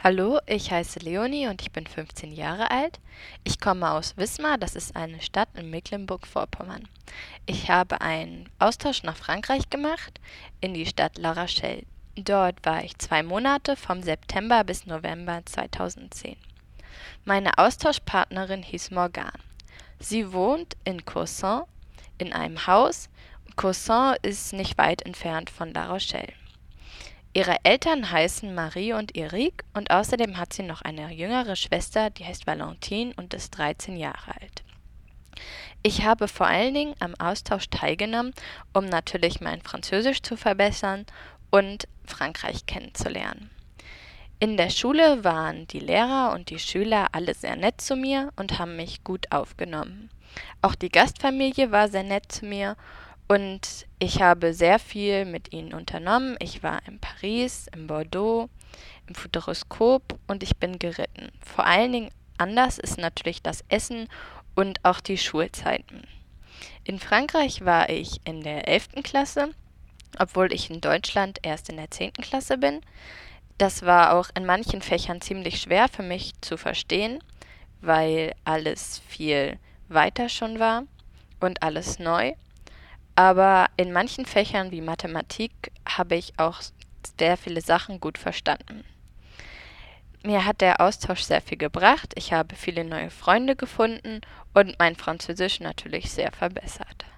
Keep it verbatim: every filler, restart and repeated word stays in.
Hallo, ich heiße Leonie und ich bin fünfzehn Jahre alt. Ich komme aus Wismar, das ist eine Stadt in Mecklenburg-Vorpommern. Ich habe einen Austausch nach Frankreich gemacht, in die Stadt La Rochelle. Dort war ich zwei Monate, vom September bis November zweitausendzehn. Meine Austauschpartnerin hieß Morgane. Sie wohnt in Coursant in einem Haus. Coursant ist nicht weit entfernt von La Rochelle. Ihre Eltern heißen Marie und Eric und außerdem hat sie noch eine jüngere Schwester, die heißt Valentine und ist dreizehn Jahre alt. Ich habe vor allen Dingen am Austausch teilgenommen, um natürlich mein Französisch zu verbessern und Frankreich kennenzulernen. In der Schule waren die Lehrer und die Schüler alle sehr nett zu mir und haben mich gut aufgenommen. Auch die Gastfamilie war sehr nett zu mir und ich habe sehr viel mit ihnen unternommen. Ich war in Paris, in Bordeaux, im Futuroskop und ich bin geritten. Vor allen Dingen anders ist natürlich das Essen und auch die Schulzeiten. In Frankreich war ich in der elften Klasse, obwohl ich in Deutschland erst in der zehnten Klasse bin. Das war auch in manchen Fächern ziemlich schwer für mich zu verstehen, weil alles viel weiter schon war und alles neu. Aber in manchen Fächern wie Mathematik habe ich auch sehr viele Sachen gut verstanden. Mir hat der Austausch sehr viel gebracht. Ich habe viele neue Freunde gefunden und mein Französisch natürlich sehr verbessert.